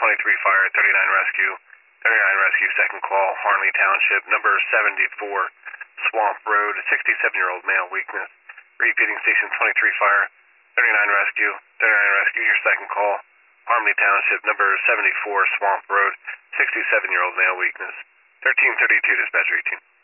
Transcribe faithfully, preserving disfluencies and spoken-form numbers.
twenty-three fire, thirty-nine rescue. thirty-nine rescue, second call, Harnley Township, number seventy-four, Swamp Road, sixty-seven-year-old male, weakness. Repeating station twenty-three fire, thirty-nine rescue. thirty-nine rescue, your second call, Harmony Township, number seventy-four, Swamp Road, sixty-seven-year-old male, weakness. thirteen thirty-two, dispatch eighteen.